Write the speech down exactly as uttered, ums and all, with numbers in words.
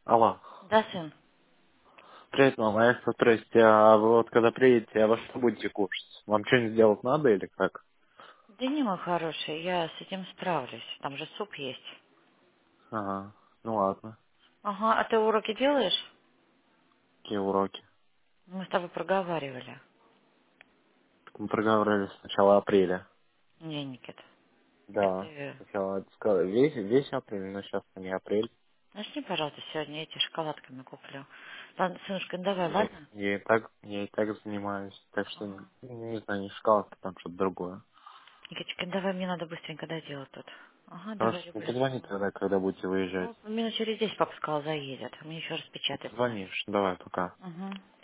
Алло. Да, сын? Привет, мама. Я хотел спросить, а вы вот когда приедете, а вы что будете кушать? Вам что-нибудь сделать надо или как? Да не, мой хороший, я с этим справлюсь. Там же суп есть. Ага. Ну ладно. Ага, а ты уроки делаешь? Какие уроки? Мы с тобой проговаривали. Мы проговорили с начала апреля. Не, Никита. Да. Ты Сначала сказал, весь, весь апрель, но сейчас не апрель. начни, пожалуйста, сегодня эти шоколадками куплю. Ладно, сынушка, ну давай, Я, ладно? я и так, я и так занимаюсь. Так что, Ага. не знаю, не шоколадка, там что-то другое. Никиточка, ну давай, мне надо быстренько доделать тут. Ага, Хорошо, давай, ну люблю. позвони тогда, когда будете выезжать. Ну, минут через десять папа сказал, заедет. Мне еще Ну распечатать надо. позвонишь. Давай, пока. Угу.